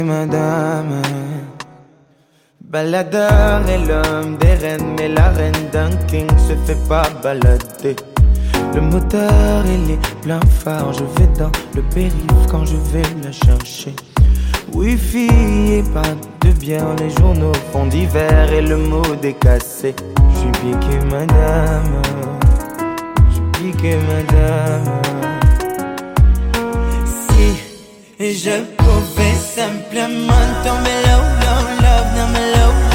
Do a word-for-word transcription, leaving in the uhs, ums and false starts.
Madame, baladeur est l'homme des reines, mais la reine d'un king se fait pas balader. Le moteur il est plein phare, je vais dans le périph' quand je vais la chercher. Wifi et pas de bière, les journaux font d'hiver et le mode est cassé. J'suis piqué madame, j'suis piqué madame. Si je pouvais simplement tomber low, low, love, non mais low,